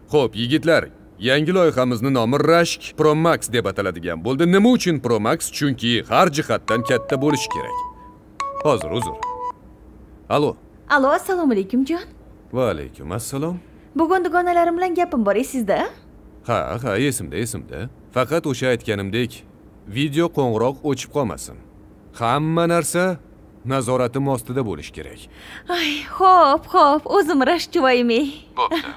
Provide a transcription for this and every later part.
Xo'p, yigitlar, yangi loyihamizni nomi Rashk Pro Max deb ataladigan bo'ldi. Nima uchun Pro Max? Chunki har jihatdan katta bo'lishi kerak. Hozir uzr. Alo. Alo, assalomu alaykum jon. Va alaykum assalom. Bugun dugonalarim bilan gapim bor esingizda? Ha, esimda. Faqat o'sha aytganimdek, video qo'ng'iroq o'chib qolmasin. Hamma narsa nazoratim ostida bo'lishi kerak. Ay, xo'p, o'zim rashkchivoyim. Bo'pti.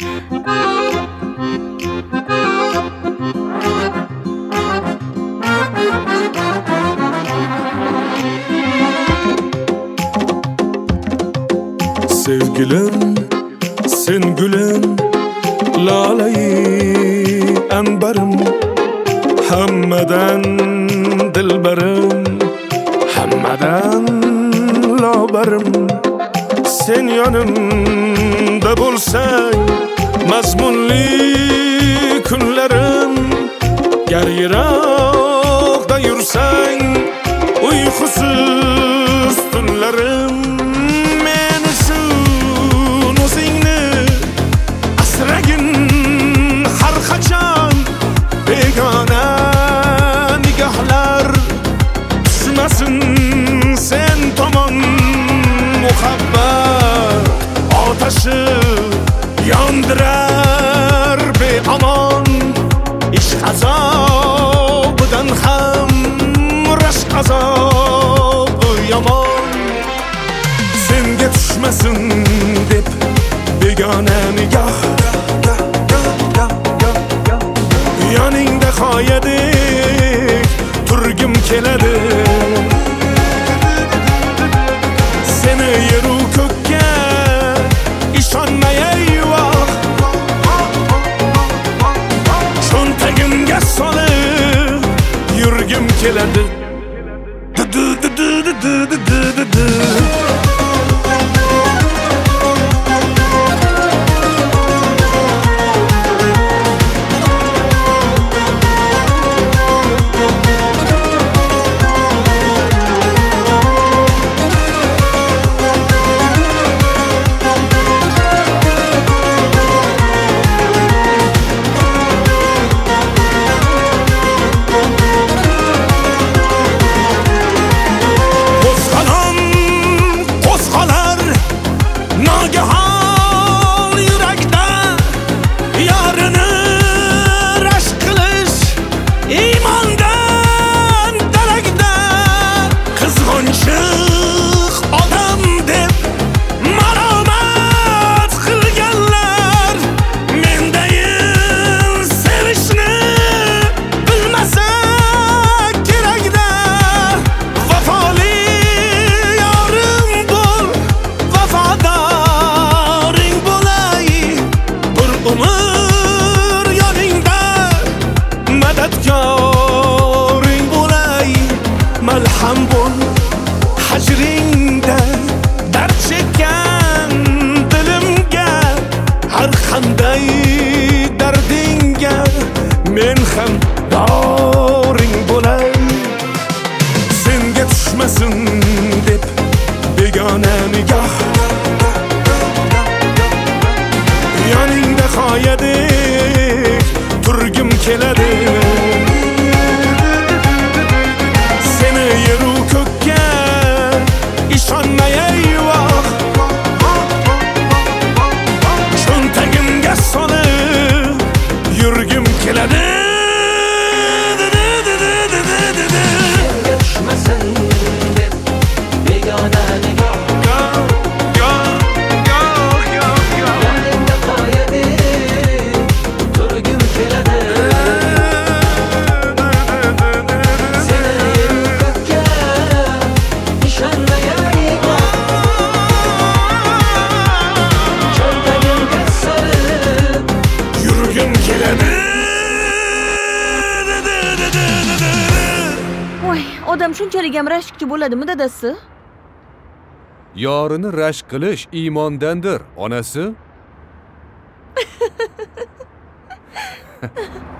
Sevgilim, sen gülüm, laleyi anbarım, hammadan dilberim, hammadan laberim. Sen yanımda bulsan, mazmunli kunlarım, yarırakta yursan, uykusuz tunlarım. Begona nigahlar düşmesin sen tomon muhabbat ateşi yandırar beaman ish azobdan ham rashk azobi yomon senga tushmasin deb begona nigah yoningda qoyadek turgim keladi seni yeru ko'kka ishonmay eyvoh cho'ntagimga solib yurgim keladi Odam shunchalik ham rashkchi bo'ladimi dadasi? Yorini rashk qilish iymondandir, onasi.